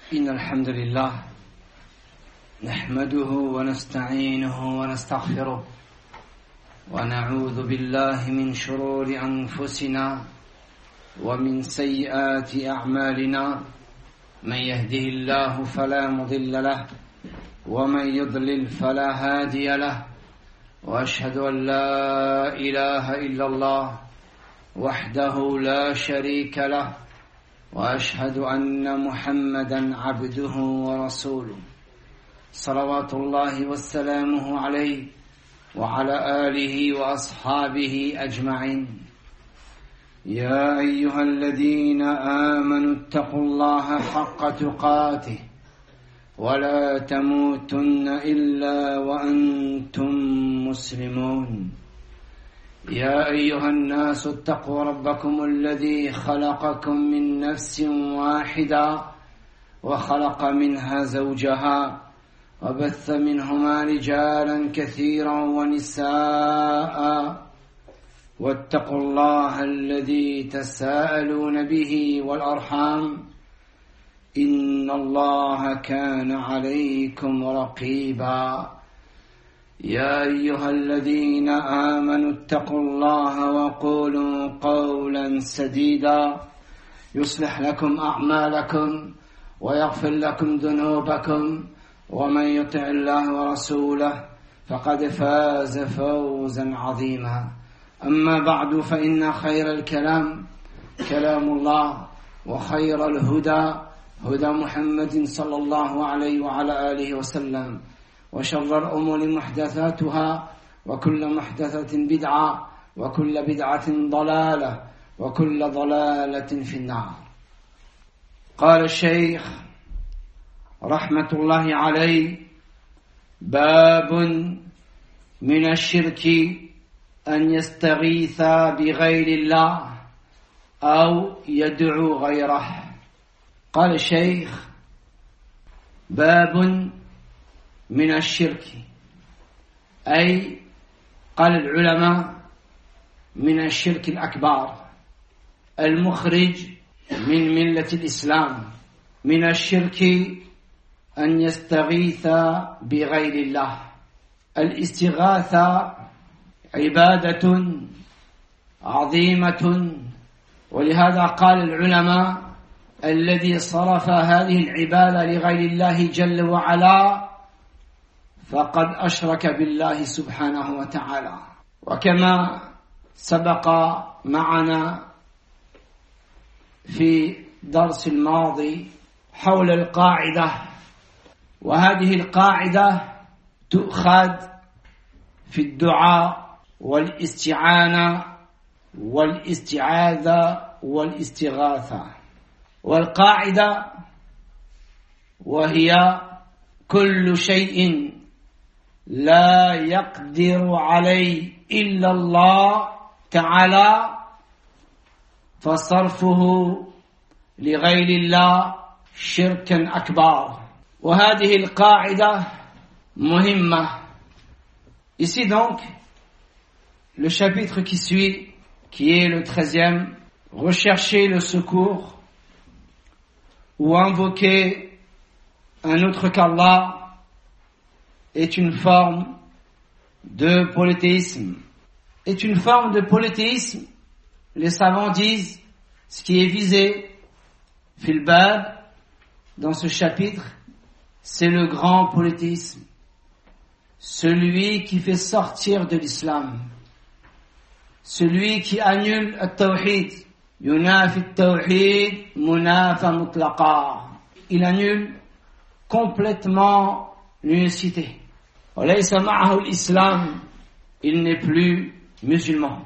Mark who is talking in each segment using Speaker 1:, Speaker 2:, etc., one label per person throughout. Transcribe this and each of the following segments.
Speaker 1: إن الحمد لله نحمده ونستعينه ونستغفره ونعوذ بالله من شرور أنفسنا ومن سيئات أعمالنا. من يهده الله فلا مضل له ومن يضلل فلا هادي له، وأشهد أن لا إله إلا الله وحده لا شريك له، وأشهد أن محمدا عبده ورسوله صلوات الله وسلامه عليه وعلى آله وأصحابه أجمعين. يا أيها الذين آمنوا اتقوا الله حق تقاته ولا تموتن إلا وأنتم مسلمون. يا أيها الناس اتقوا ربكم الذي خلقكم من نفس واحدة وخلق منها زوجها وبث منهما رجالا كثيرا ونساء، واتقوا الله الذي تساءلون به والأرحام إن الله كان عليكم رقيبا. يا أيها الذين آمنوا اتقوا الله وقولوا قولا سديدا يصلح لكم أعمالكم ويغفر لكم ذنوبكم، ومن يطع الله ورسوله فقد فاز فوزا عظيما. أما بعد، فإن خير الكلام كلام الله، وخير الهدى هدى محمد صلى الله عليه وعلى آله وسلم، وشر الأمور محدثاتها، وكل محدثة بدعة، وكل بدعة ضلالة، وكل ضلالة في النار. قال الشيخ رحمة الله عليه: باب من الشرك أن يستغيث بغير الله أو يدعو غيره. قال الشيخ: باب من الشرك، أي قال العلماء من الشرك الأكبر المخرج من ملة الإسلام. من الشرك أن يستغيث بغير الله. الاستغاثة عبادة عظيمة، ولهذا قال العلماء: الذي صرف هذه العبادة لغير الله جل وعلا فقد أشرك بالله سبحانه وتعالى. وكما سبق معنا في درس الماضي حول القاعدة، وهذه القاعدة تؤخذ في الدعاء والاستعانة والاستعاذة والاستغاثة. والقاعدة وهي: كل شيء لا يقدر عليه إلا الله تعالى فصرفه لغير الله شركا أكبر. وهذه القاعدة مهمة. Ici donc, le chapitre qui suit, qui est le 13e, rechercher le secours ou invoquer un autre qu'Allah est une forme de polythéisme. Est une forme de polythéisme. Les savants disent ce qui est visé fil bab dans ce chapitre, c'est le grand polythéisme, celui qui fait sortir de l'islam, celui qui annule at-tawhid, yunafi at-tawhid munafa mutlaqa. Il annule complètement l'unicité. Walaysa ma'ahu l'islam, il n'est plus musulman.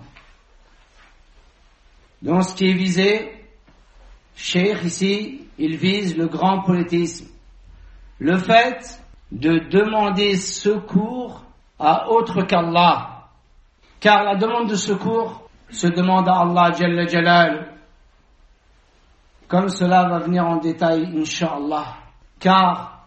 Speaker 1: Donc ce qui est visé, Cheikh ici, il vise le grand polythéisme. Le fait de demander secours à autre qu'Allah. Car la demande de secours se demande à Allah Jalla Jalal. Comme cela va venir en détail, Inch'Allah. Car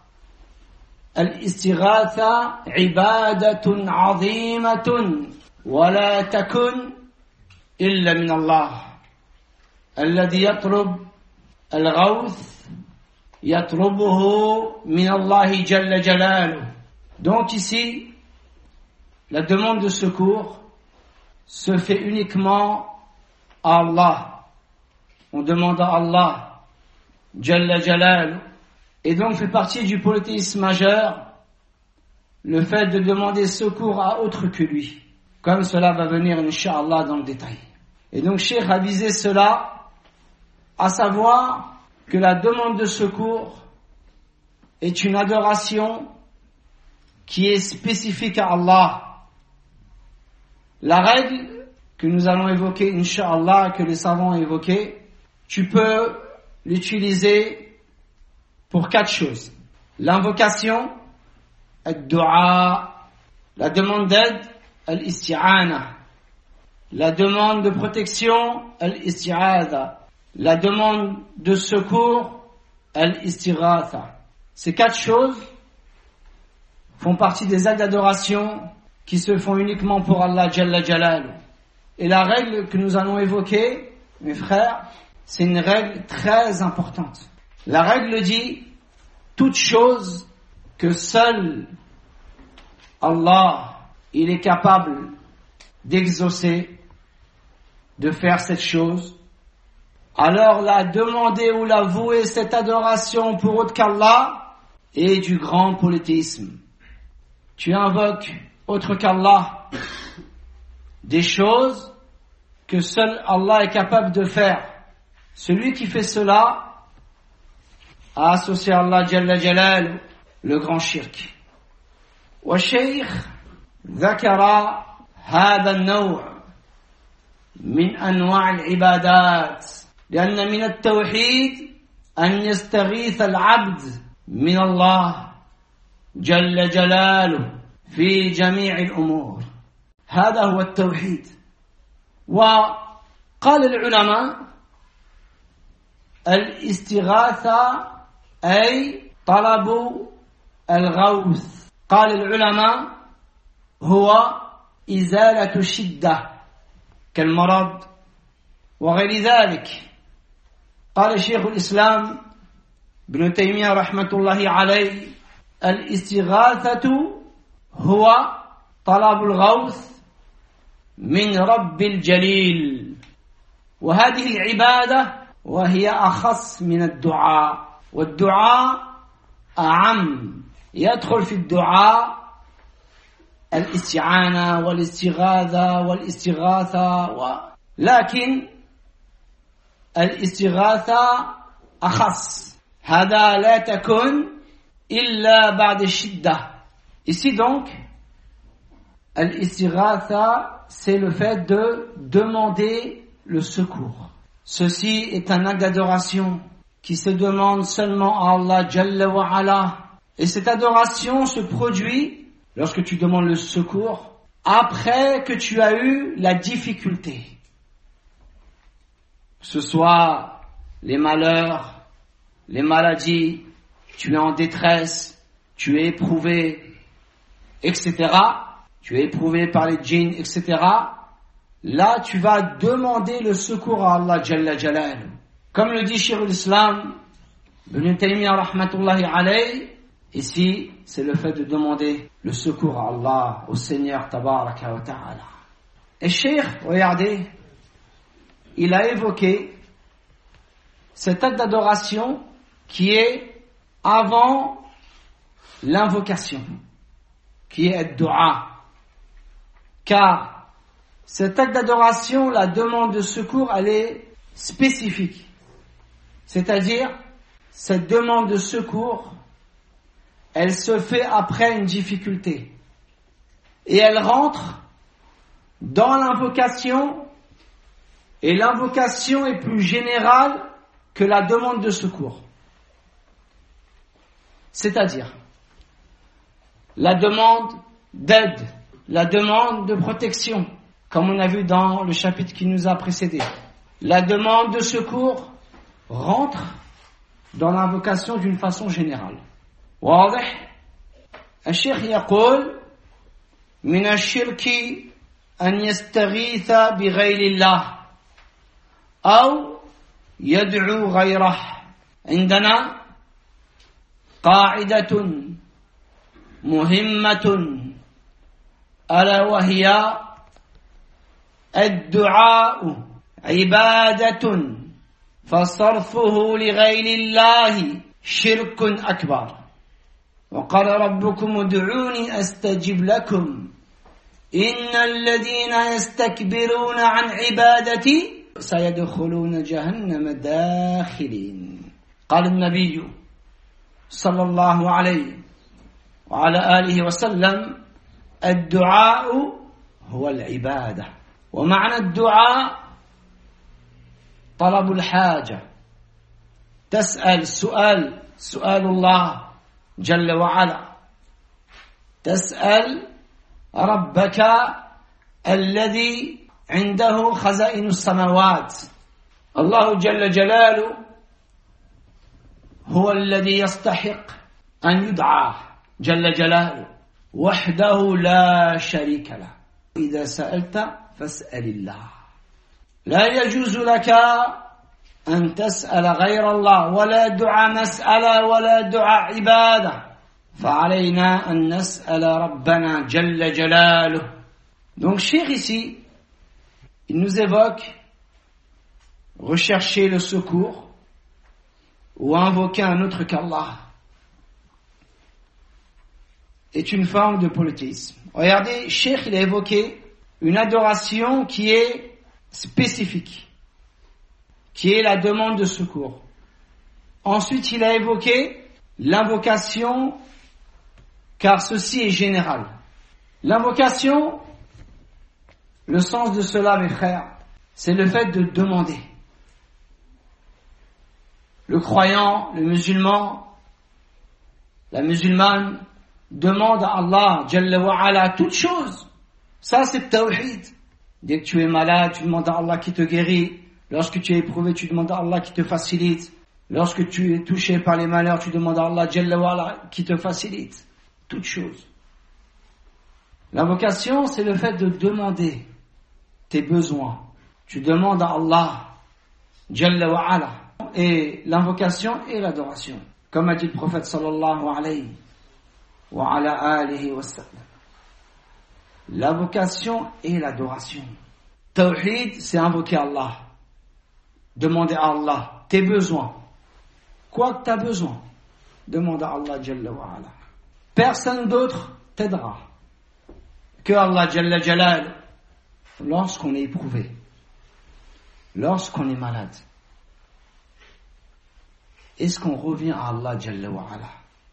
Speaker 1: الاستغاثة عبادة عظيمة ولا تكن إلا من الله الذي يطلب الغوث يطلبه من الله جل جلاله. Donc ici, la demande de secours se fait uniquement à Allah. On demande à Allah Jalla Jalal. Et donc fait partie du polythéisme majeur le fait de demander secours à autre que lui, comme cela va venir Inch'Allah dans le détail. Et donc Cheikh a visé cela, à savoir que la demande de secours est une adoration qui est spécifique à Allah. La règle que nous allons évoquer, Inch'Allah, que les savants ont évoquée, tu peux l'utiliser pour 4 choses. L'invocation, ad-du'a, la demande d'aide, al-isti'ana, la demande de protection, al-isti'adha, la demande de secours, al-istighatha. Ces 4 choses font partie des actes d'adoration qui se font uniquement pour Allah Jalla Jalal. Et la règle que nous allons évoquer, mes frères, c'est une règle très importante. La règle dit, toute chose que seul Allah, il est capable d'exaucer, de faire cette chose, alors la demander ou la vouer cette adoration pour autre qu'Allah est du grand polythéisme. Tu invoques autre qu'Allah des choses que seul Allah est capable de faire. Celui qui fait cela a associé à Allah Jalla Jalal le grand shirk. والشيخ ذكر هذا النوع من أنواع العبادات لأن من التوحيد أن يستغيث العبد من الله جل جلاله في جميع الأمور. هذا هو التوحيد. وقال العلماء الاستغاثة أي طلب الغوث. قال العلماء هو إزالة الشدة كالمرض وغير ذلك. قال شيخ الإسلام ابن تيمية رحمة الله عليه الاستغاثة هو طلب الغوث من رب الجليل. وهذه العبادة وهي أخص من الدعاء، والدعاء أعم، يدخل في الدعاء الاستعانة والاستغاثة لكن الاستغاثة أخص. هذا لا تكن إلا بعد الشدة. Ici donc, al-istighatha, c'est le fait de demander le secours. Ceci est un acte d'adoration qui se demande seulement à Allah Jalla wa Ala. Et cette adoration se produit lorsque tu demandes le secours après que tu as eu la difficulté. Que ce soit les malheurs, les maladies, tu es en détresse, tu es éprouvé, etc. Tu es éprouvé par les djinns, etc. Là, tu vas demander le secours à Allah Jalla Jalal. Comme le dit Cheikh l'Islam, Ibn Taymiyyah rahmatullahi alayhi, ici, c'est le fait de demander le secours à Allah, au Seigneur Tabaraka wa Ta'ala. Et Cheikh, regardez, il a évoqué cet acte d'adoration qui est avant l'invocation, qui est ad-du'a. Car cet acte d'adoration, la demande de secours, elle est spécifique. C'est-à-dire, cette demande de secours, elle se fait après une difficulté. Et elle rentre dans l'invocation, et l'invocation est plus générale que la demande de secours. C'est-à-dire, la demande d'aide, la demande de protection, comme on a vu dans le chapitre qui nous a précédé. La demande de secours rentre dans l'invocation d'une façon générale. واضح؟ الشيخ يقول من الشرك أن يستغيث بغير الله أو يدعو غيره. عندنا قاعدة مهمة ألا وهي الدعاء عبادة فصرفه لغير الله شرك أكبر وقال ربكم ادعوني أستجب لكم إن الذين يستكبرون عن عبادتي سيدخلون جهنم داخلين. قال النبي صلى الله عليه وعلى آله وسلم الدعاء هو العبادة. ومعنى الدعاء طلب الحاجة، تسأل سؤال الله جل وعلا، تسأل ربك الذي عنده خزائن السماوات. الله جل جلاله هو الذي يستحق أن يدعى جل جلاله وحده لا شريك له. إذا سألت فاسأل الله، لا يجوز لك أن تسأل غير الله، ولا دعاء مسألة ولا دعاء عبادة، فعلينا أن نسأل ربنا جل جلاله. Donc Cheikh ici, il nous évoque rechercher le secours ou invoquer un autre qu'Allah est une forme de polythéisme. Regardez, Cheikh il a évoqué une adoration qui est spécifique, qui est la demande de secours. Ensuite, il a évoqué l'invocation, car ceci est général. L'invocation, le sens de cela, mes frères, c'est le fait de demander. Le croyant, le musulman, la musulmane demande à Allah, Jalla wa ala, toute chose. Ça, c'est tawhid. Dès que tu es malade, tu demandes à Allah qui te guérit. Lorsque tu es éprouvé, tu demandes à Allah qui te facilite. Lorsque tu es touché par les malheurs, tu demandes à Allah Jalla wa ala qui te facilite. Toute chose. L'invocation, c'est le fait de demander tes besoins. Tu demandes à Allah Jalla wa ala. Et l'invocation et l'adoration. Comme a dit le prophète sallallahu alayhi wa ala alihi wa sallam. L'invocation et l'adoration. Tawhid, c'est invoquer Allah. Demander à Allah tes besoins. Quoi que tu as besoin, demande à Allah Jalla wa ala. Personne d'autre t'aidera que Allah Jalla Jalal lorsqu'on est éprouvé, lorsqu'on est malade. Est-ce qu'on revient à Allah Jalla wa ala?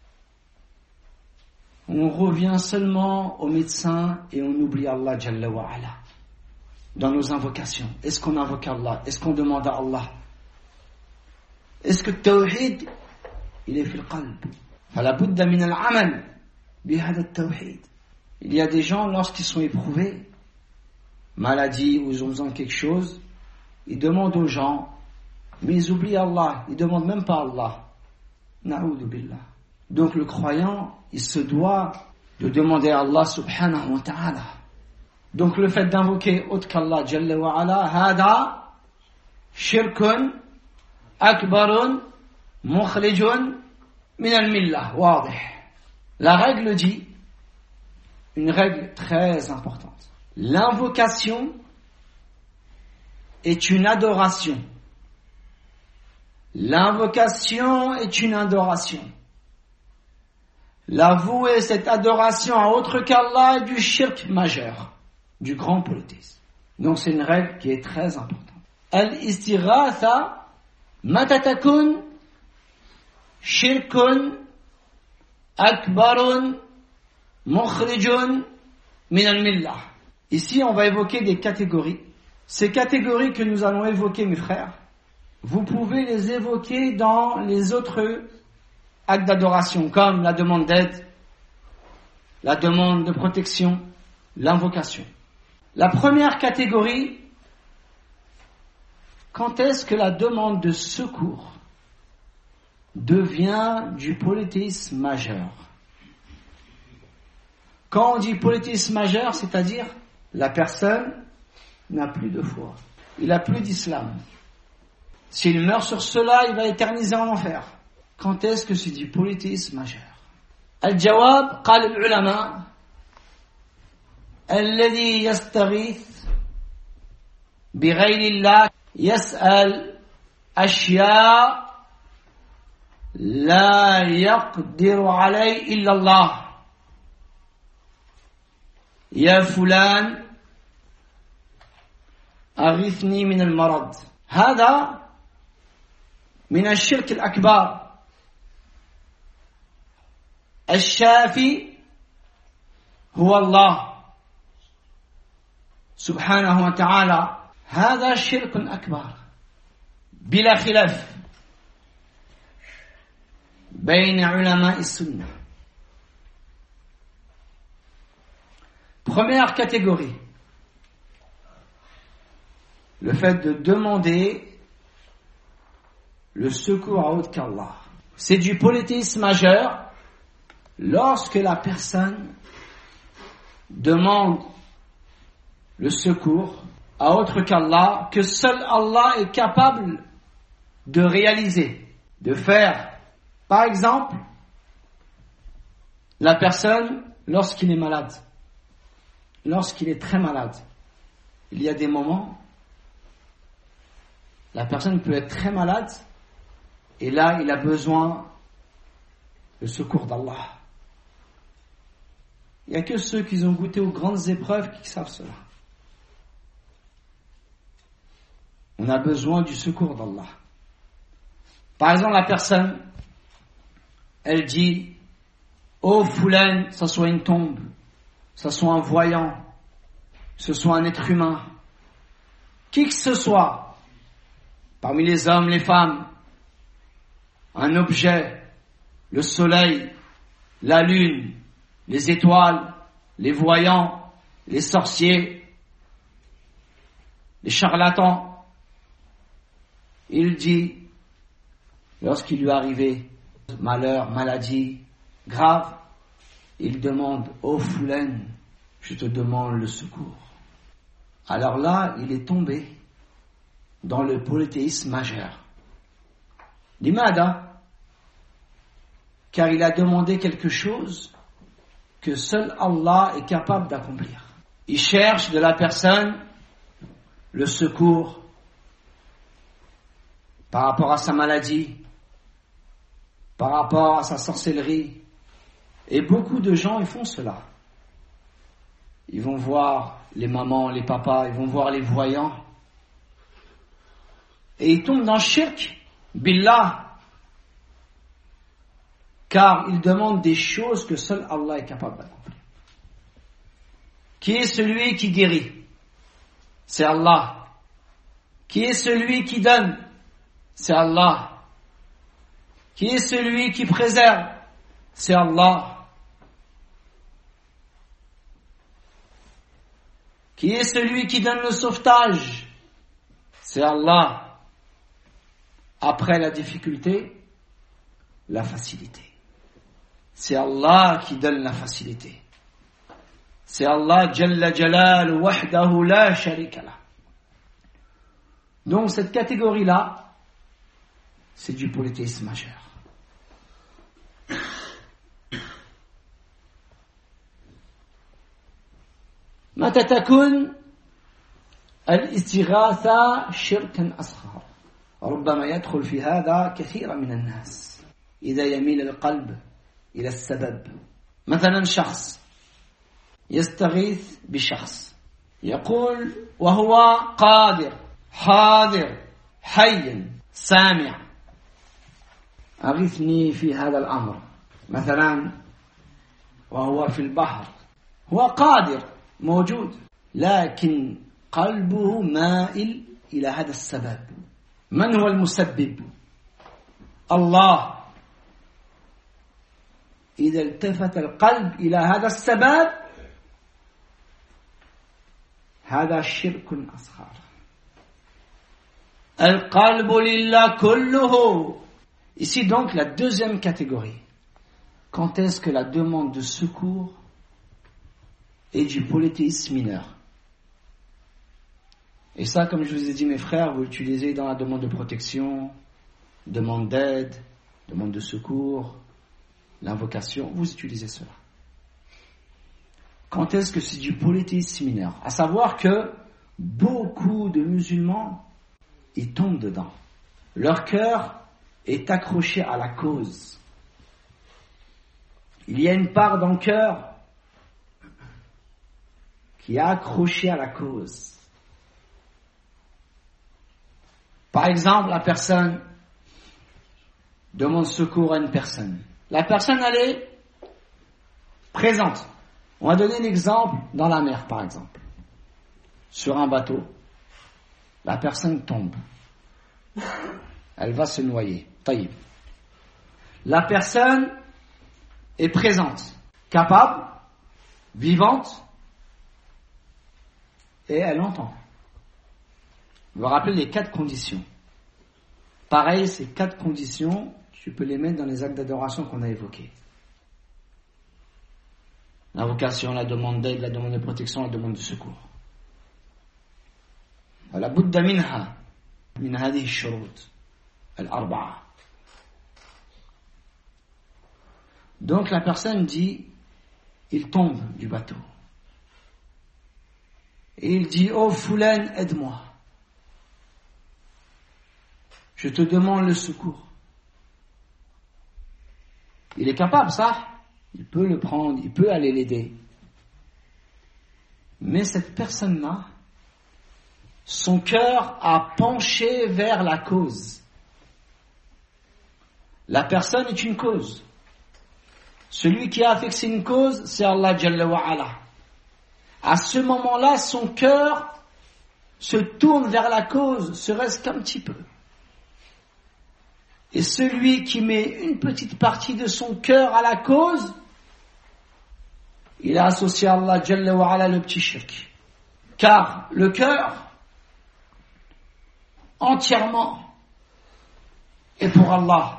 Speaker 1: On revient seulement au médecin et on oublie Allah Jalla wa ala dans nos invocations. Est-ce qu'on invoque Allah? Est-ce qu'on demande à Allah? Est-ce que le tawhid il est fil qalb? Fala budda min al-amal bi hada at-tawhid. Il y a des gens lorsqu'ils sont éprouvés, maladie ou ils ont besoin de quelque chose, ils demandent aux gens, mais ils oublient Allah, ils demandent même pas Allah. Na'udhu billah. Donc le croyant, il se doit de demander à Allah subhanahu wa ta'ala. Donc le fait d'invoquer autre qu'Allah Jalla wa ala, hada shirkun akbarun mukhrijun min al-millah, wadih. La règle dit, une règle très importante. L'invocation est une adoration. L'invocation est une adoration. L'avouer cette adoration à autre qu'Allah est du shirk majeur, du grand polythéisme. Donc c'est une règle qui est très importante. Al-istighatha matatakun shirkun akbarun mukhrijun min al-millah. Ici on va évoquer des catégories. Ces catégories que nous allons évoquer, mes frères, vous pouvez les évoquer dans les autres actes d'adoration, comme la demande d'aide, la demande de protection, l'invocation. La première catégorie, quand est-ce que la demande de secours devient du polythéisme majeur? Quand on dit polythéisme majeur, c'est-à-dire la personne n'a plus de foi, il n'a plus d'islam. S'il meurt sur cela, il va éterniser en enfer. quand est-ce que c'est du polythéisme majeur? الجواب قال العلماء الذي يستغيث بغير الله يسأل أشياء لا يقدر عليه إلا الله يا فلان أغثني من المرض هذا من الشرك الأكبر الشافي هو الله سبحانه وتعالى هذا شرك أكبر بلا خلاف بين علماء السنة. Première catégorie, le fait de demander le secours à autre qu'Allah. C'est du polythéisme majeur lorsque la personne demande le secours à autre qu'Allah, que seul Allah est capable de réaliser, de faire. Par exemple, la personne, lorsqu'il est malade, lorsqu'il est très malade, il y a des moments, la personne peut être très malade, et là, il a besoin du secours d'Allah. Il n'y a que ceux qui ont goûté aux grandes épreuves qui savent cela. On a besoin du secours d'Allah. Par exemple, la personne, elle dit, oh Foulan, ça soit une tombe, ça soit un voyant, ce soit un être humain, qui que ce soit, parmi les hommes, les femmes, un objet, le soleil, la lune, les étoiles, les voyants, les sorciers, les charlatans. Il dit, lorsqu'il lui est arrivé malheur, maladie grave, il demande, oh Foulan, je te demande le secours. Alors là, il est tombé dans le polythéisme majeur. Limada, car il a demandé quelque chose que seul Allah est capable d'accomplir. Il cherche de la personne le secours par rapport à sa maladie, par rapport à sa sorcellerie. Et beaucoup de gens, ils font cela. Ils vont voir les mamans, les papas, ils vont voir les voyants. Et ils tombent dans le shirk, billah. Car ils demandent des choses que seul Allah est capable d'accomplir. Qui est celui qui guérit? C'est Allah. Qui est celui qui donne? C'est Allah. Qui est celui qui préserve? C'est Allah. Qui est celui qui donne le sauvetage? C'est Allah. Après la difficulté, la facilité. C'est Allah qui donne la facilité. C'est Allah Jalla Jalal wahdahu la sharika lah. Donc cette catégorie-là, c'est du polythéisme majeur. متى تكون الاستغاثة شركا أصغر ربما يدخل في هذا كثير من الناس إذا يميل القلب إلى السبب. مثلا شخص يستغيث بشخص يقول وهو قادر حاضر حي سامع أغثني في هذا الأمر. مثلا وهو في البحر هو قادر موجود لكن قلبه مائل إلى هذا السبب. من هو المسبب؟ الله. إذا التفت القلب إلى هذا السبب هذا شرك أصغر. القلب لله كله. Ici donc la deuxième catégorie. Quand est-ce que la demande de secours est du polythéisme mineur? Et ça, comme je vous ai dit mes frères, vous l'utilisez dans la demande de protection, demande d'aide, demande de secours, l'invocation, vous utilisez cela. Quand est-ce que c'est du polythéisme mineur? À savoir que beaucoup de musulmans, ils tombent dedans. Leur cœur est accroché à la cause. Il y a une part dans le cœur qui est accrochée à la cause. Par exemple, la personne demande secours à une personne. La personne, elle est présente. On va donner un exemple dans la mer, par exemple. Sur un bateau, la personne tombe. Elle va se noyer. Taïb. La personne est présente, capable, vivante, et elle entend. Vous vous rappelez les 4 conditions. Pareil, ces 4 conditions, tu peux les mettre dans les actes d'adoration qu'on a évoqués. L'invocation, la demande d'aide, la demande de protection, la demande de secours. ولا بد منها من هذه الشروط الأربعة. Donc la personne dit, il tombe du bateau. Et il dit, oh Foulan, aide-moi. Je te demande le secours. Il est capable, ça. Il peut le prendre, il peut aller l'aider. Mais cette personne-là, son cœur a penché vers la cause. La personne est une cause. Celui qui a fixé une cause, c'est Allah Jalla wa Ala. À ce moment-là, son cœur se tourne vers la cause, serait-ce qu'un petit peu. Et celui qui met une petite partie de son cœur à la cause, il a associé à Allah Jalla wa Ala le petit shirk. Car le cœur, entièrement, est pour Allah.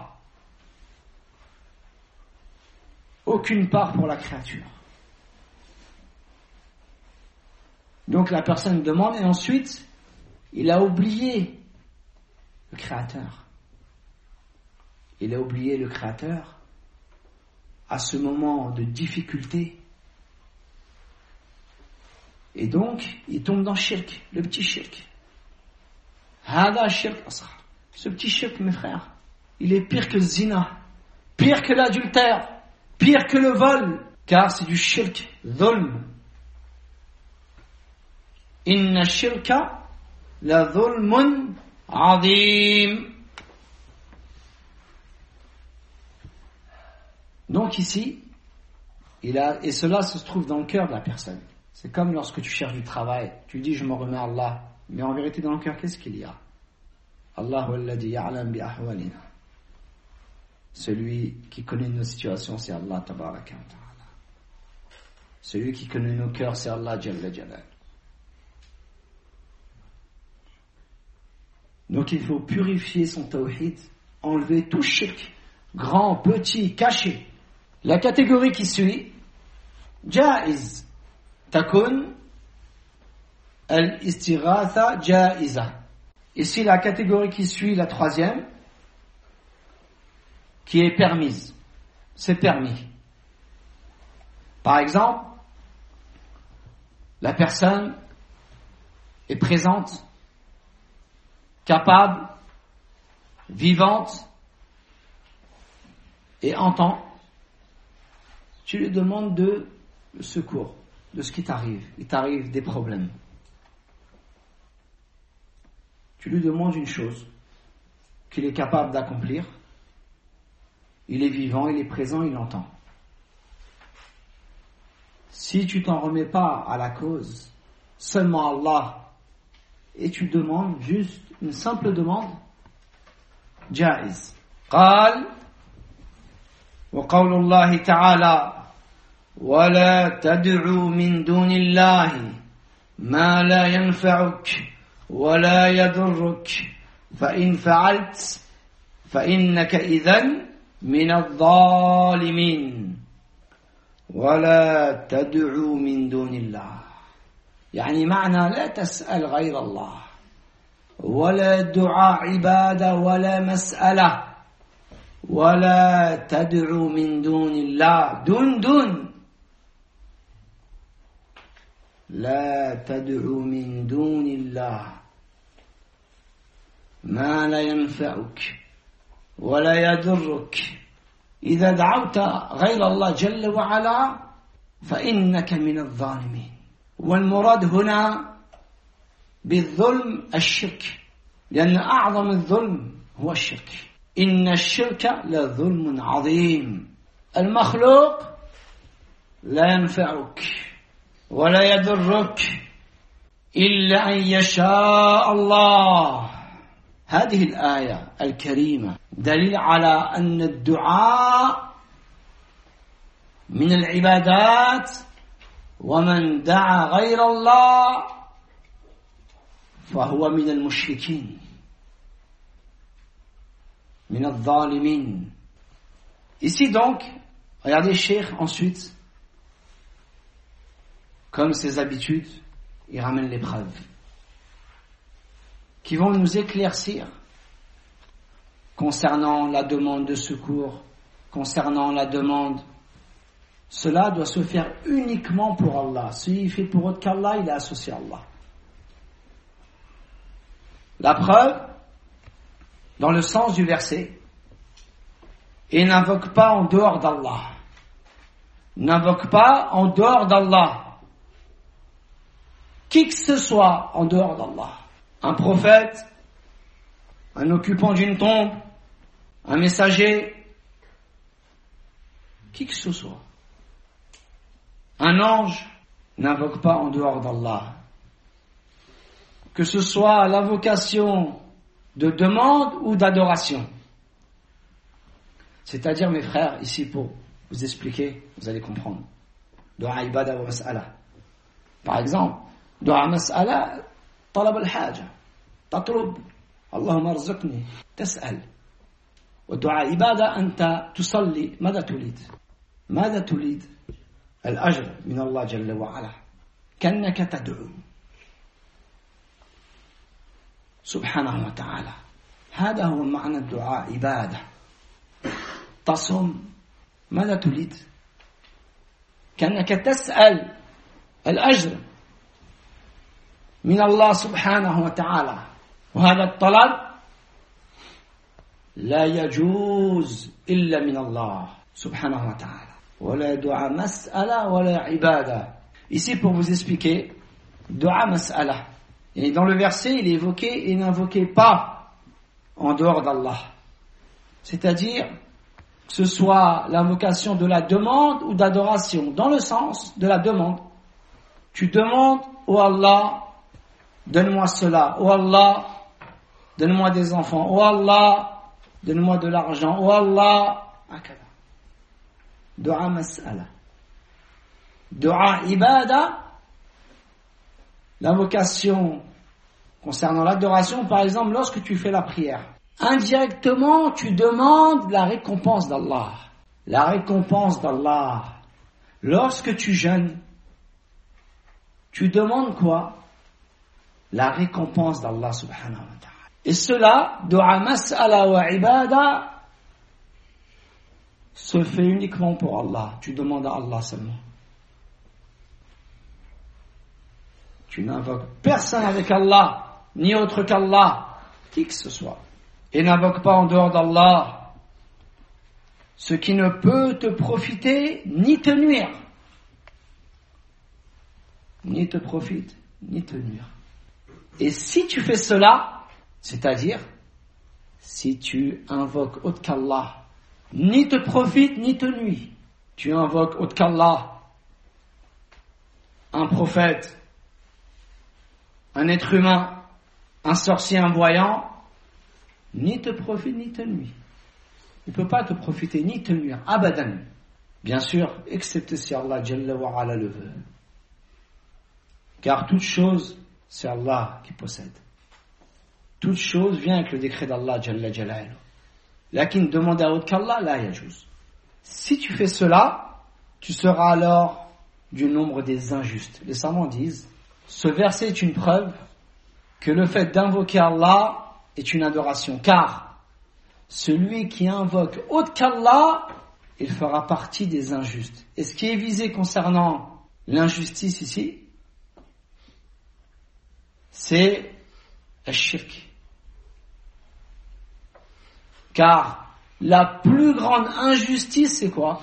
Speaker 1: Aucune part pour la créature. Donc la personne demande et ensuite, il a oublié le Créateur. Il a oublié le Créateur à ce moment de difficulté. Et donc, il tombe dans le shirk, le petit shirk. Hada shirk asghar. Ce petit shirk, mes frères, il est pire que le zina, pire que l'adultère, pire que le vol, car c'est du shirk, dhulm. Inna shirka la dhulmun azim. Donc ici, et cela se trouve dans le cœur de la personne. C'est comme lorsque tu cherches du travail, tu dis je me remets à Allah, mais en vérité dans le cœur, qu'est-ce qu'il y a? Allahu alladhi ya'lam bi ahwalina. Celui qui connaît nos situations, c'est Allah tabaraka wa ta'ala. Celui qui connaît nos cœurs, c'est Allah jalla jalal. Donc il faut purifier son tawhid, enlever tout shirk, grand, petit, caché. La catégorie qui suit, jaiz, takun, al-istighatha jaiza. Ici la catégorie qui suit, la 3e, qui est permise. C'est permis. Par exemple, la personne est présente, capable, vivante et entend. Tu lui demandes de secours, de ce qui t'arrive. Il t'arrive des problèmes. Tu lui demandes une chose qu'il est capable d'accomplir. Il est vivant, il est présent, il entend. Si tu t'en remets pas à la cause, seulement Allah, et tu demandes juste une simple demande, jaiz. قال وقول الله تعالى ولا تدعوا من دون الله ما لا ينفعك ولا يضرك فإن فعلت فإنك إذن من الظالمين ولا تدعوا من دون الله يعني معنى لا تسأل غير الله ولا دعاء عبادة ولا مسألة ولا تدعوا من دون الله دون لا تدعوا من دون الله ما لا ينفعك ولا يضرك إذا دعوت غير الله جل وعلا فإنك من الظالمين. والمراد هنا بالظلم الشرك، لأن أعظم الظلم هو الشرك. إن الشرك لظلم عظيم. المخلوق لا ينفعك ولا يضرك إلا أن يشاء الله. هذه الآية الكريمة دليل على أن الدعاء من العبادات، ومن دعا غير الله فهو من المشركين من الظالمين. Ici donc, regardez Cheikh ensuite, comme ses habitudes, il ramène les preuves qui vont nous éclaircir concernant la demande de secours, concernant la demande. Cela doit se faire uniquement pour Allah. S'il fait pour autre qu'Allah, il est associé à Allah. La preuve, dans le sens du verset, et n'invoque pas en dehors d'Allah. N'invoque pas en dehors d'Allah. Qui que ce soit en dehors d'Allah. Un prophète, un occupant d'une tombe, un messager, qui que ce soit. Un ange n'invoque pas en dehors d'Allah. Que ce soit l'invocation de demande ou d'adoration. C'est-à-dire, mes frères, ici pour vous expliquer, vous allez comprendre. Dua ibada wa mas'ala. Par exemple, dua mas'ala, talab al-haja. تطلب اللهم ارزقني تسأل. ودعاء عبادة أنت تصلي ماذا تريد؟ ماذا تريد؟ الأجر من الله جل وعلا كأنك تدعو سبحانه وتعالى. هذا هو معنى الدعاء عبادة. تصم ماذا تريد؟ كأنك تسأل الأجر من الله سبحانه وتعالى. وهذا الطلب لا يجوز إلا من الله سبحانه وتعالى. ولا دعاء مسألة ولا عبادة. Ici pour vous expliquer, dua mas'ala. Et dans le verset, il est évoqué et n'invoquez pas en dehors d'Allah. C'est-à-dire que ce soit l'invocation de la demande ou d'adoration. Dans le sens de la demande, tu demandes, oh Allah, donne-moi cela. Oh Allah, donne-moi des enfants. Oh Allah, donne-moi de l'argent. Oh Allah, akada. Dua mas'ala. Dua ibada, l'invocation concernant l'adoration, par exemple, lorsque tu fais la prière. Indirectement, tu demandes la récompense d'Allah. La récompense d'Allah. Lorsque tu jeûnes, tu demandes quoi? La récompense d'Allah subhanahu wa ta'ala. Et cela, dua mas'ala wa ibada, se fait uniquement pour Allah. Tu demandes à Allah seulement. Tu n'invoques personne avec Allah, ni autre qu'Allah, qui que ce soit. Et n'invoque pas en dehors d'Allah ce qui ne peut te profiter ni te nuire. Ni te profite, ni te nuire. Et si tu fais cela, c'est-à-dire, si tu invoques autre qu'Allah, ni te profite, ni te nuit, tu invoques autre qu'Allah, un prophète, un être humain, un sorcier, un voyant, ni te profite, ni te nuit. Il ne peut pas te profiter, ni te nuire, abadan. Bien sûr, excepté si Allah Jalla wa Ala le veut. Car toute chose, c'est Allah qui possède. Toute chose vient avec le décret d'Allah Jalla Jalaluhu. Lakin demander à autre qu'Allah, la yajouz. Si tu fais cela, tu seras alors du nombre des injustes. Les savants disent, ce verset est une preuve que le fait d'invoquer Allah est une adoration. Car celui qui invoque autre qu'Allah, il fera partie des injustes. Et ce qui est visé concernant l'injustice ici, c'est le shirk. Car la plus grande injustice, c'est quoi?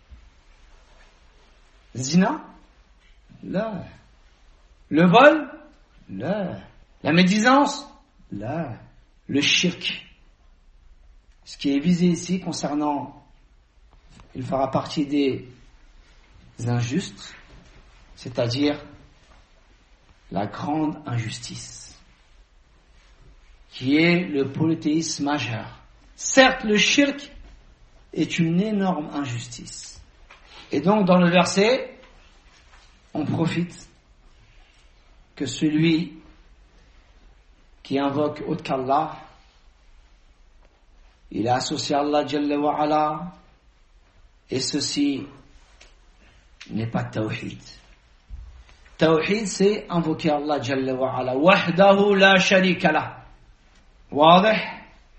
Speaker 1: Zina? Là. Le vol? Là. La médisance? Là. Le shirk. Ce qui est visé ici concernant, il fera partie des injustes, c'est-à-dire la grande injustice, qui est le polythéisme majeur. Certes, le shirk est une énorme injustice. Et donc, dans le verset, on profite que celui qui invoque autre qu'Allah, il est associé à Allah Jalla wa Ala, et ceci n'est pas tawhid. Tawhid, c'est invoquer Allah Jalla wa Ala. Wahdahu la sharika lah. واضح؟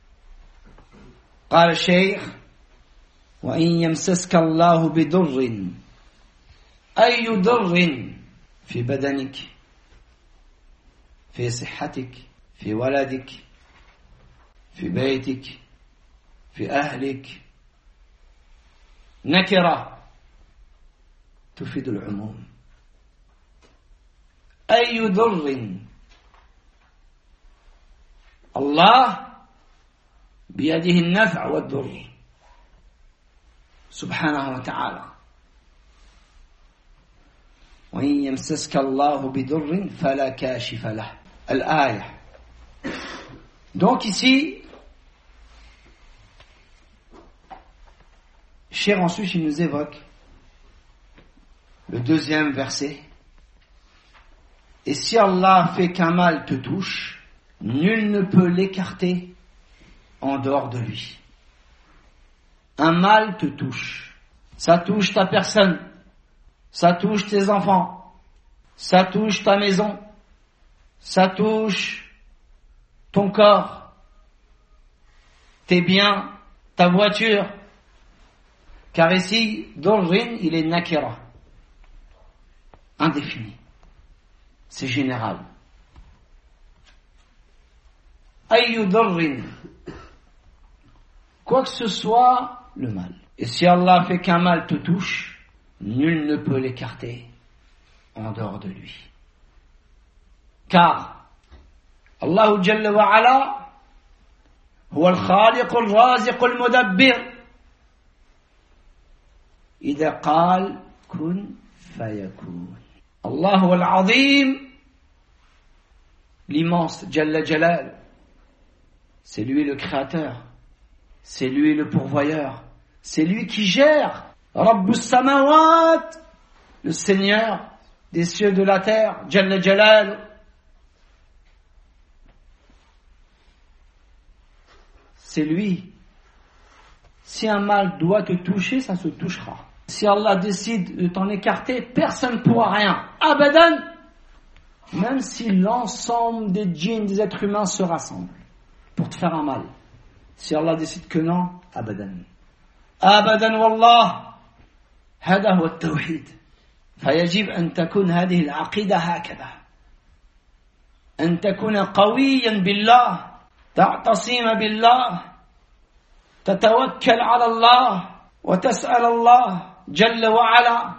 Speaker 1: قال الشيخ: وإن يمسسك الله بضر أي ضر في بدنك، في صحتك، في ولدك، في بيتك، في أهلك، نكرة تفيد العموم. أي ضر، الله بيده النفع والضر سبحانه وتعالى. وإن يمسسك الله بضر فلا كاشف له. الآية. Donc ici, Cheikh ensuite il nous évoque le deuxième verset. Et si Allah fait qu'un mal te touche, nul ne peut l'écarter en dehors de lui. Un mal te touche. Ça touche ta personne. Ça touche tes enfants. Ça touche ta maison. Ça touche ton corps, tes biens, ta voiture. Car ici, Dorrin, il est nakira. Indéfini. C'est général. Ayyu Dorrin. Quoi que ce soit, le mal. Et si Allah fait qu'un mal te touche, nul ne peut l'écarter en dehors de lui. Car Allah Jalla wa Ala هو الخالق الرازق المدبر إذا قال كن فيكون. Allah هو العظيم, l'immense Jalla Jalal. C'est lui le créateur. C'est lui le pourvoyeur. C'est lui qui gère. Rabbus Samawat, le Seigneur des cieux de la terre, Jalla Jalal. C'est lui. Si un mal doit te toucher, ça se touchera. Si Allah décide de t'en écarter, personne ne pourra rien. Abadan. Même si l'ensemble des djinns, des êtres humains se rassemblent pour te faire un mal. Si Allah décide que non, abadan. Abadan wallah. هذا هو التوحيد. فيجب أن تكون هذه العقيدة هكذا. أن تكون قويا بالله. تعتصم بالله. تتوكل على الله. وتسأل الله جل وعلا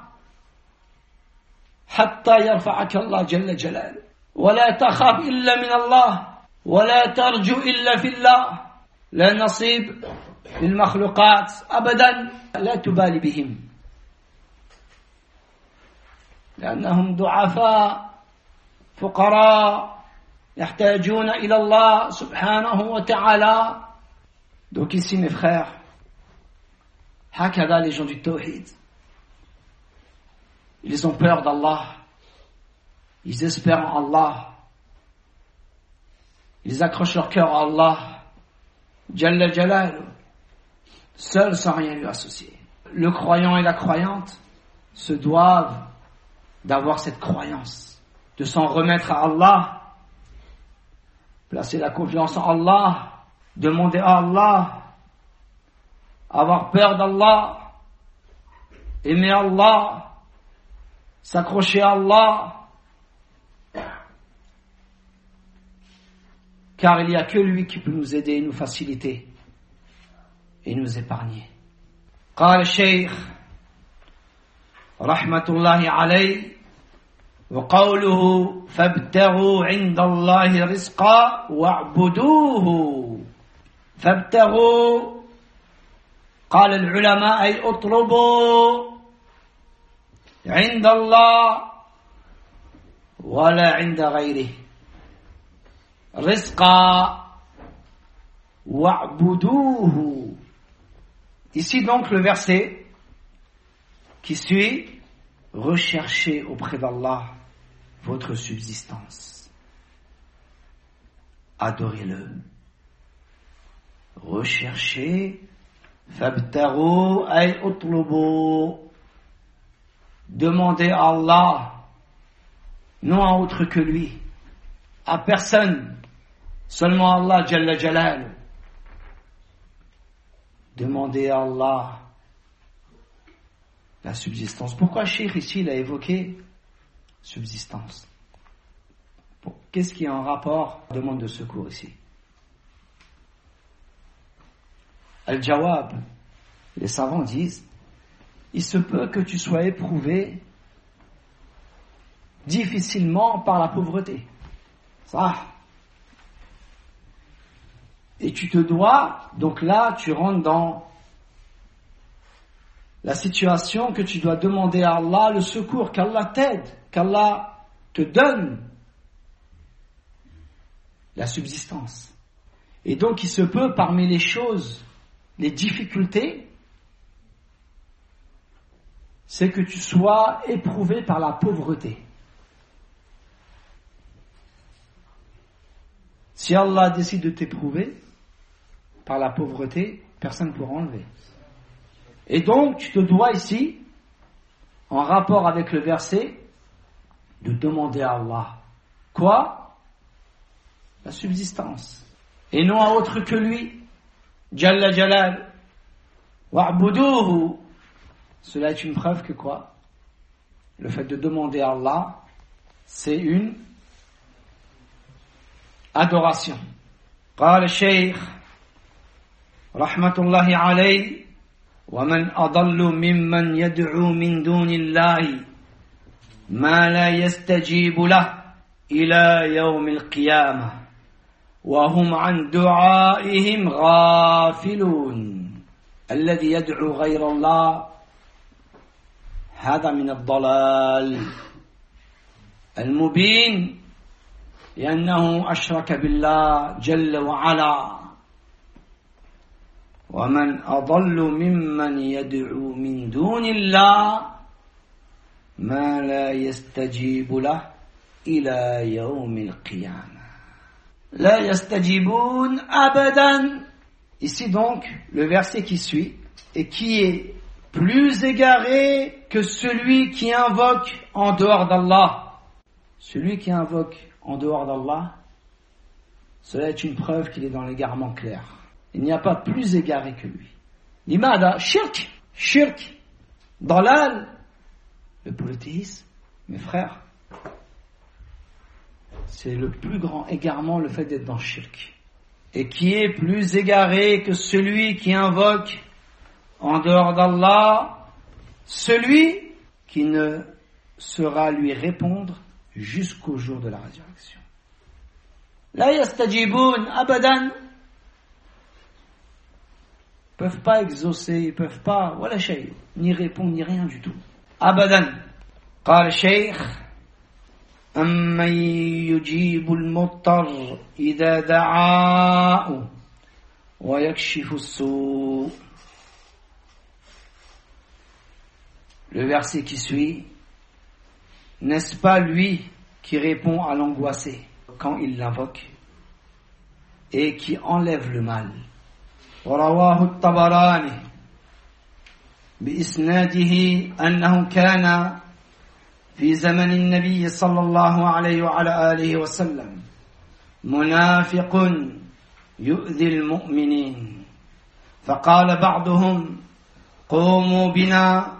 Speaker 1: حتى يرفعك الله جل جلاله. ولا تخاف إلا من الله. ولا ترجو إلا في الله. لا نصيب للمخلوقات أبدا. لا تبالي بهم لأنهم ضعفاء فقراء يحتاجون إلى الله سبحانه وتعالى. Donc ici mes frères, hakada les gens du tawhid, ils ont peur d'Allah, ils espèrent en Allah, ils accrochent leur cœur à Allah Jalla Jalal, seul sans rien lui associer. Le croyant et la croyante se doivent d'avoir cette croyance, de s'en remettre à Allah, placer la confiance en Allah, demander à Allah avoir peur d'Allah, aimer Allah, s'accrocher à Allah, car il n'y a que lui qui peut nous aider, nous faciliter et nous épargner. قال الشيخ رحمة الله عليه وقوله فابتغوا عند الله رزقا واعبدوه فابتغوا قال العلماء أي اطلبوا عند الله ولا عند غيره رزقا واعبدوه. Ici donc le verset qui suit, recherchez auprès d'Allah votre subsistance. Adorez-le. Recherchez, fabtaru ay utlubu. Demandez à Allah, non à autre que lui, à personne, seulement à Allah Jalla Jalal. Demandez à Allah la subsistance. Pourquoi Cheikh ici il a évoqué subsistance? Qu'est-ce qui est en rapport à la demande de secours ici? Al-Jawab, les savants disent, il se peut que tu sois éprouvé difficilement par la pauvreté. Ça. Et tu te dois, donc là tu rentres dans la situation que tu dois demander à Allah le secours, qu'Allah t'aide, qu'Allah te donne la subsistance. Et donc il se peut parmi les choses, les difficultés, c'est que tu sois éprouvé par la pauvreté. Si Allah décide de t'éprouver par la pauvreté, personne ne pourra enlever. Et donc, tu te dois ici, en rapport avec le verset, de demander à Allah. Quoi? La subsistance. Et non à autre que lui. Jalla Jalal. Wa'buduhu. Cela est une preuve que quoi? Le fait de demander à Allah, c'est une adoration. قال الشيخ رحمة الله عليه ومن أضل ممن يدعو من دون الله ما لا يستجيب له إلى يوم القيامة وهم عن دعائهم غافلون. الذي يدعو غير الله هذا من الضلال المبين لأنه أشرك بالله جل وعلا. ومن أضل ممن يدعو من دون الله ما لا يستجيب له إلى يوم القيامة لا يستجيبون أبدا. Ici donc le verset qui suit et qui est plus égaré que celui qui invoque en dehors d'Allah. Celui qui invoque en dehors d'Allah, cela est une preuve qu'il est dans l'égarement clair. Il n'y a pas plus égaré que lui. L'imada, shirk, dalal, le polythéisme, mes frères, c'est le plus grand égarement, le fait d'être dans shirk. Et qui est plus égaré que celui qui invoque en dehors d'Allah, celui qui ne saura lui répondre jusqu'au jour de la résurrection. La yastajibun abadan, peuvent pas exaucer, ils peuvent pas, wala shay, ni répondre, ni rien du tout. Abadan. قال الشيخ أمن يجيب المضطر إذا دعاه ويكشف السوء. Le verset qui suit, n'est-ce pas lui qui répond à l'angoissé quand il l'invoque et qui enlève le mal? ورواه الطبراني بإسناده أنه كان في زمن النبي صلى الله عليه وعلى آله وسلم منافق يؤذي المؤمنين فقال بعضهم قوموا بنا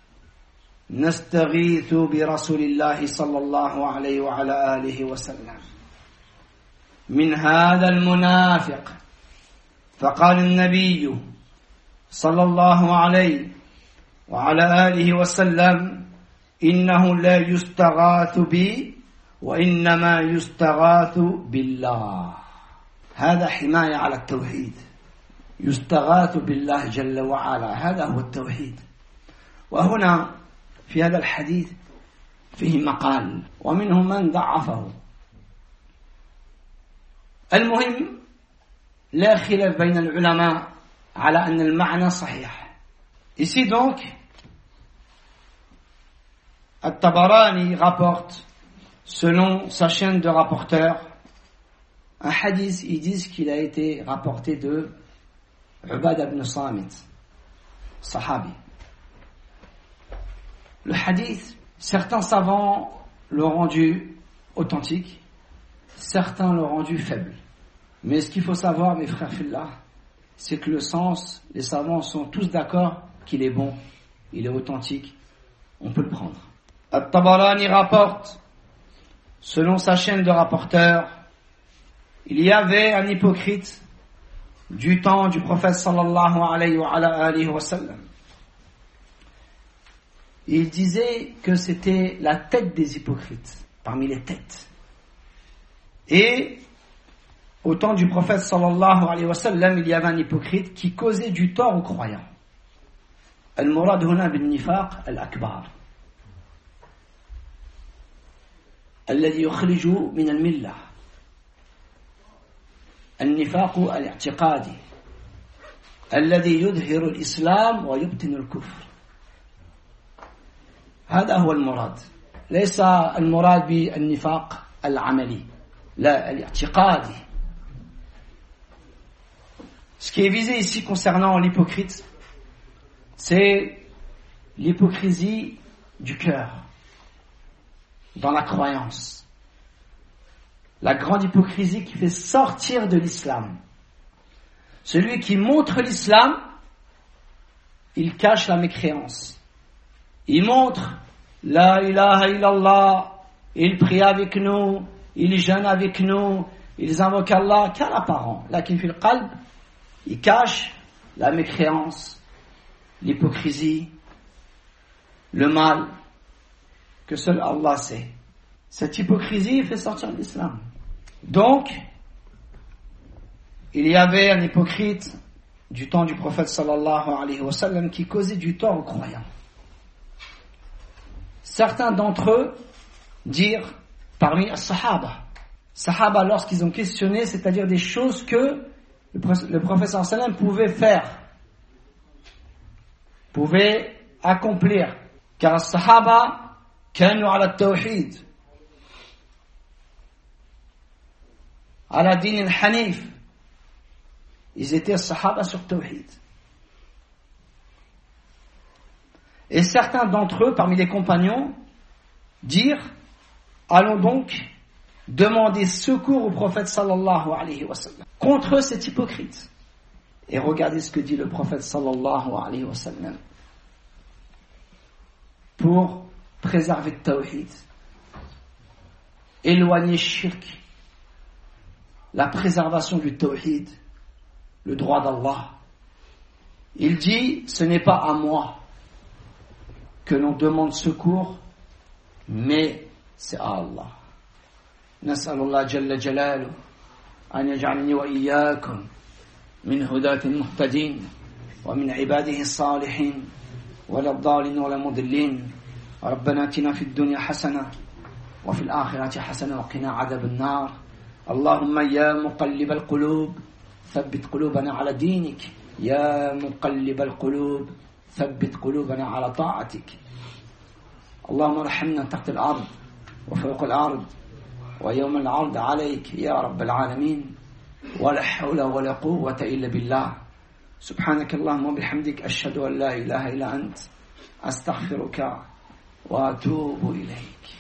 Speaker 1: نستغيث برسول الله صلى الله عليه وعلى آله وسلم من هذا المنافق. فقال النبي صلى الله عليه وعلى آله وسلم إنه لا يستغاث بي وإنما يستغاث بالله. هذا حماية على التوحيد، يستغاث بالله جل وعلا، هذا هو التوحيد. وهنا في هذا الحديث فيه مقال ومنهم من ضعفه. المهم لا خلاف بين العلماء على أن المعنى صحيح. Ici donc, At-Tabarani rapporte, selon sa chaîne de rapporteurs, un hadith. Ils disent qu'il a été rapporté de Ubad ibn Samit, sahabi. Le hadith, certains savants l'ont rendu authentique, certains l'ont rendu faible. Mais ce qu'il faut savoir, mes frères fillah, c'est que le sens, les savants sont tous d'accord qu'il est bon, il est authentique, on peut le prendre. At-Tabarani rapporte, selon sa chaîne de rapporteurs, il y avait un hypocrite du temps du prophète sallallahu alayhi wa sallam. Il disait que c'était la tête des hypocrites, parmi les têtes. Et au temps du prophète sallallahu alayhi wa sallam, il y avait un hypocrite qui causait du tort aux croyants. Al-murad huna bin nifaq al-akbar, alladhi yukhriju min al-millah. النفاق الاعتقادي الذي يظهر الإسلام ويبطن الكفر. هذا هو المراد، ليس المراد بالنفاق العملي، لا الاعتقادي. Ce qui est visé ici concernant l'hypocrite, c'est l'hypocrisie du cœur, dans la croyance. La grande hypocrisie qui fait sortir de l'islam. Celui qui montre l'islam, il cache la mécréance. Il montre la ilaha illallah, il prie avec nous, il jeûne avec nous, ils invoquent Allah qu'à l'apparent. Lakin fil qalb, il cache la mécréance, l'hypocrisie, le mal que seul Allah sait. Cette hypocrisie fait sortir de l'islam. Donc, il y avait un hypocrite du temps du prophète sallallahu alayhi wa sallam qui causait du tort aux croyants. Certains d'entre eux dirent, parmi les sahaba, lorsqu'ils ont questionné, c'est-à-dire des choses que le prophète sallallahu alayhi wa sallam pouvait faire, pouvait accomplir, car les sahaba kanu ala tawhid, ala din al-hanif, ils étaient sahaba sur tawhid. Et certains d'entre eux, parmi les compagnons, dirent, allons donc demander secours au prophète sallallahu alayhi wa sallam contre cet hypocrite. Et regardez ce que dit le prophète sallallahu alayhi wa sallam pour préserver le tawhid, éloigner shirk, la préservation du tawhid, le droit d'Allah. Il dit, ce n'est pas à moi que l'on demande secours, mais c'est à Allah. Nas'alullah jalla jalaluhu an yaj'alni wa iyyakum min hudati al-muhtadin wa min ibadihi as-salihin wa la dhalin wa la mudillin. ربنا اتنا في الدنيا حسنة وفي الآخرة حسنة وقنا عذاب النار. اللهم يا مقلب القلوب ثبت قلوبنا على دينك، يا مقلب القلوب ثبت قلوبنا على طاعتك. اللهم ارحمنا تحت الأرض وفوق الأرض ويوم العرض عليك يا رب العالمين. ولا حول ولا قوة إلا بالله. سبحانك اللهم وبحمدك أشهد أن لا إله إلا أنت أستغفرك وأتوب إليك.